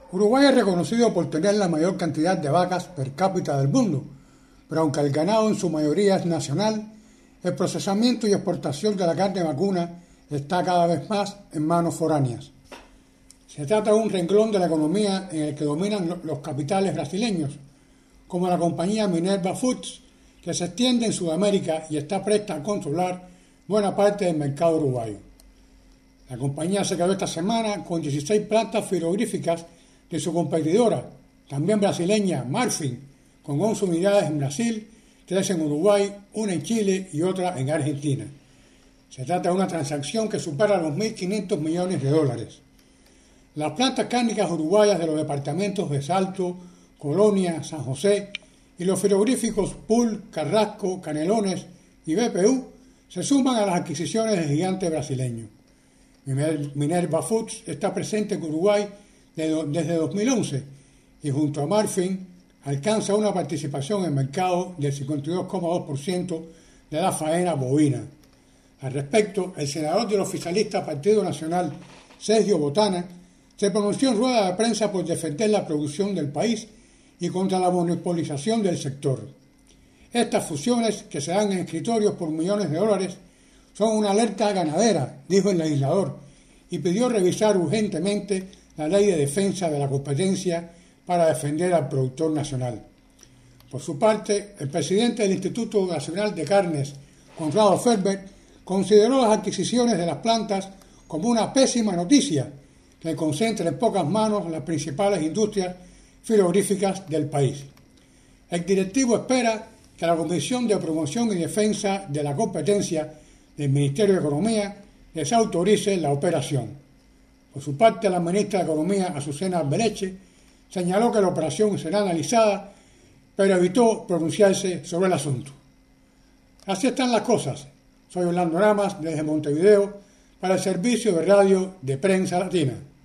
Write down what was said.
Uruguay es reconocido por tener la mayor cantidad de vacas per cápita del mundo, pero aunque el ganado en su mayoría es nacional, el procesamiento y exportación de la carne vacuna está cada vez más en manos foráneas. Se trata de un renglón de la economía en el que dominan los capitales brasileños, como la compañía Minerva Foods, que se extiende en Sudamérica y está presta a controlar buena parte del mercado uruguayo. La compañía se quedó esta semana con 16 plantas frigoríficas de su competidora, también brasileña, Marfrig, con 11 unidades en Brasil, 3 en Uruguay, 1 en Chile y otra en Argentina. Se trata de una transacción que supera los 1.500 millones de dólares. Las plantas cárnicas uruguayas de los departamentos de Salto, Colonia, San José y los frigoríficos Pool, Carrasco, Canelones y BPU se suman a las adquisiciones del gigante brasileño. Minerva Foods está presente en Uruguay desde 2011 y junto a Marfrig alcanza una participación en el mercado del 52,2% de la faena bovina. Al respecto, el senador del oficialista Partido Nacional, Sergio Botana, se pronunció en rueda de prensa por defender la producción del país y contra la monopolización del sector. Estas fusiones, que se dan en escritorios por millones de dólares, son una alerta ganadera, dijo el legislador, y pidió revisar urgentemente la ley de defensa de la competencia para defender al productor nacional. Por su parte, el presidente del Instituto Nacional de Carnes, Conrado Ferber, consideró las adquisiciones de las plantas como una pésima noticia que concentra en pocas manos las principales industrias frigoríficas del país. El directivo espera que la Comisión de Promoción y Defensa de la Competencia del Ministerio de Economía les autorice la operación. Por su parte, la ministra de Economía, Azucena Albeleche, señaló que la operación será analizada, pero evitó pronunciarse sobre el asunto. Así están las cosas. Soy Orlando Lamas, desde Montevideo, para el Servicio de Radio de Prensa Latina.